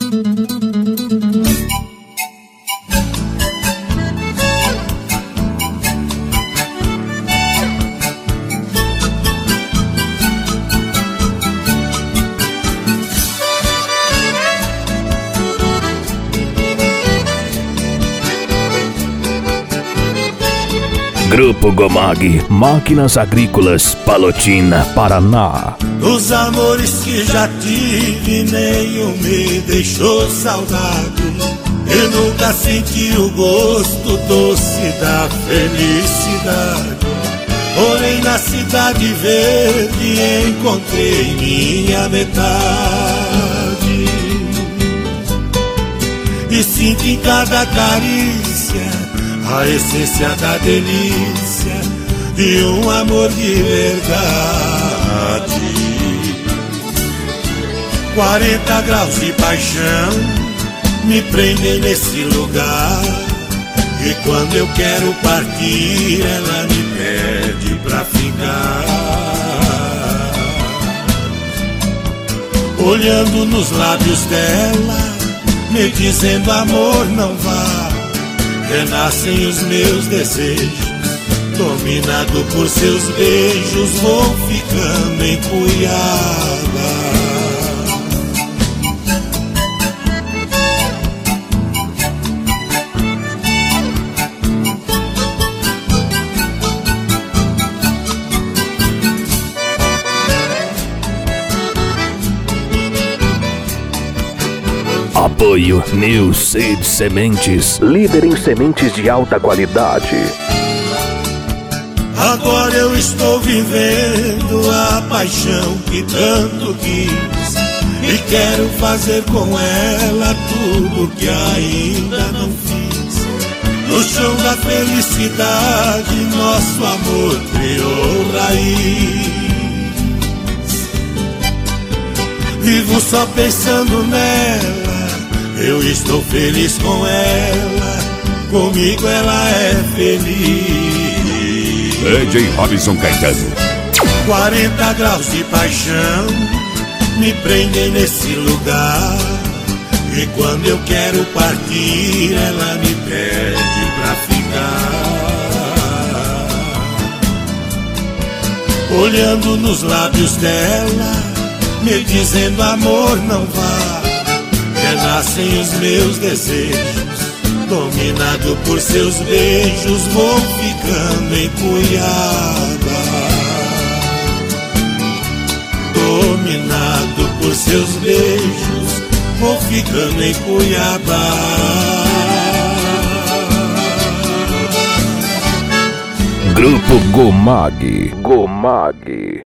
Grupo Gomag, Máquinas Agrícolas, Palotina, Paraná. Dos amores que já tive, nenhum me deixou saudade. Eu nunca senti o gosto doce da felicidade. Porém na cidade verde encontrei minha metade. E sinto em cada carícia a essência da delícia de um amor de verdade. 40 graus de paixão me prendem nesse lugar. E quando eu quero partir, ela me pede pra ficar. Olhando nos lábios dela, me dizendo amor, não vá. Renascem os meus desejos, dominado por seus beijos, vou ficando empunhada. Apoio New Seed Sementes, líder em sementes de alta qualidade. Agora eu estou vivendo a paixão que tanto quis, e quero fazer com ela tudo que ainda não fiz. No chão da felicidade nosso amor criou raiz. Vivo só pensando nela, eu estou feliz com ela, comigo ela é feliz. DJ Robson Caetano. 40 graus de paixão me prendem nesse lugar. E quando eu quero partir, ela me pede pra ficar. Olhando nos lábios dela, me dizendo amor, não vá. Renascem os meus desejos, dominado por seus beijos, vou ficando empunhada. Dominado por seus beijos, vou ficando empunhada. Grupo Gomag.